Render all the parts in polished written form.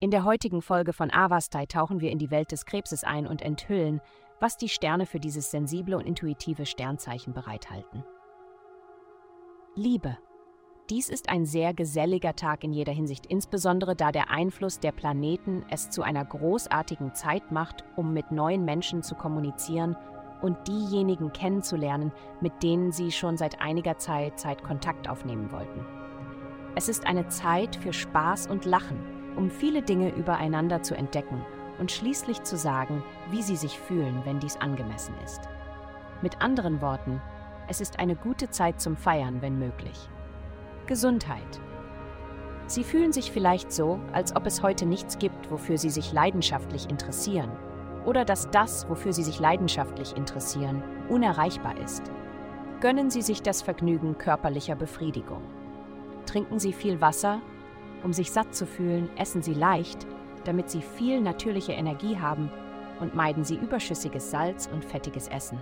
In der heutigen Folge von Avastai tauchen wir in die Welt des Krebses ein und enthüllen, was die Sterne für dieses sensible und intuitive Sternzeichen bereithalten. Liebe. Dies ist ein sehr geselliger Tag in jeder Hinsicht, insbesondere da der Einfluss der Planeten es zu einer großartigen Zeit macht, um mit neuen Menschen zu kommunizieren und diejenigen kennenzulernen, mit denen Sie schon seit einiger Zeit Kontakt aufnehmen wollten. Es ist eine Zeit für Spaß und Lachen, um viele Dinge übereinander zu entdecken und schließlich zu sagen, wie Sie sich fühlen, wenn dies angemessen ist. Mit anderen Worten, es ist eine gute Zeit zum Feiern, wenn möglich. Gesundheit. Sie fühlen sich vielleicht so, als ob es heute nichts gibt, wofür Sie sich leidenschaftlich interessieren, oder dass das, wofür Sie sich leidenschaftlich interessieren, unerreichbar ist. Gönnen Sie sich das Vergnügen körperlicher Befriedigung. Trinken Sie viel Wasser, um sich satt zu fühlen, essen Sie leicht, damit Sie viel natürliche Energie haben, und meiden Sie überschüssiges Salz und fettiges Essen.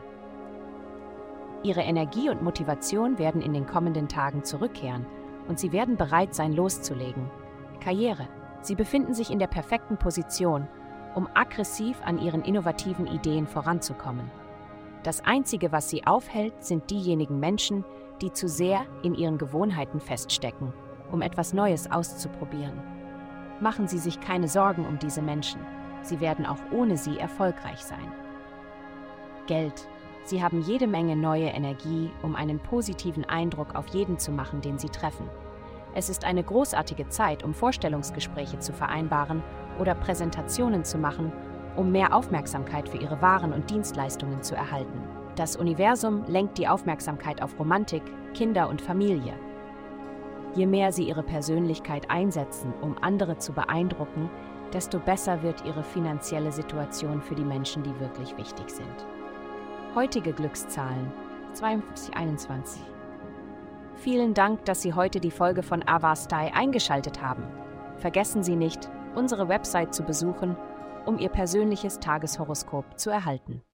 Ihre Energie und Motivation werden in den kommenden Tagen zurückkehren und Sie werden bereit sein, loszulegen. Karriere. Sie befinden sich in der perfekten Position, um aggressiv an Ihren innovativen Ideen voranzukommen. Das Einzige, was Sie aufhält, sind diejenigen Menschen, die zu sehr in ihren Gewohnheiten feststecken, um etwas Neues auszuprobieren. Machen Sie sich keine Sorgen um diese Menschen. Sie werden auch ohne sie erfolgreich sein. Geld. Sie haben jede Menge neue Energie, um einen positiven Eindruck auf jeden zu machen, den Sie treffen. Es ist eine großartige Zeit, um Vorstellungsgespräche zu vereinbaren oder Präsentationen zu machen, um mehr Aufmerksamkeit für Ihre Waren und Dienstleistungen zu erhalten. Das Universum lenkt die Aufmerksamkeit auf Romantik, Kinder und Familie. Je mehr Sie Ihre Persönlichkeit einsetzen, um andere zu beeindrucken, desto besser wird Ihre finanzielle Situation für die Menschen, die wirklich wichtig sind. Heutige Glückszahlen 5221. Vielen Dank, dass Sie heute die Folge von Avastai eingeschaltet haben. Vergessen Sie nicht, unsere Website zu besuchen, um Ihr persönliches Tageshoroskop zu erhalten.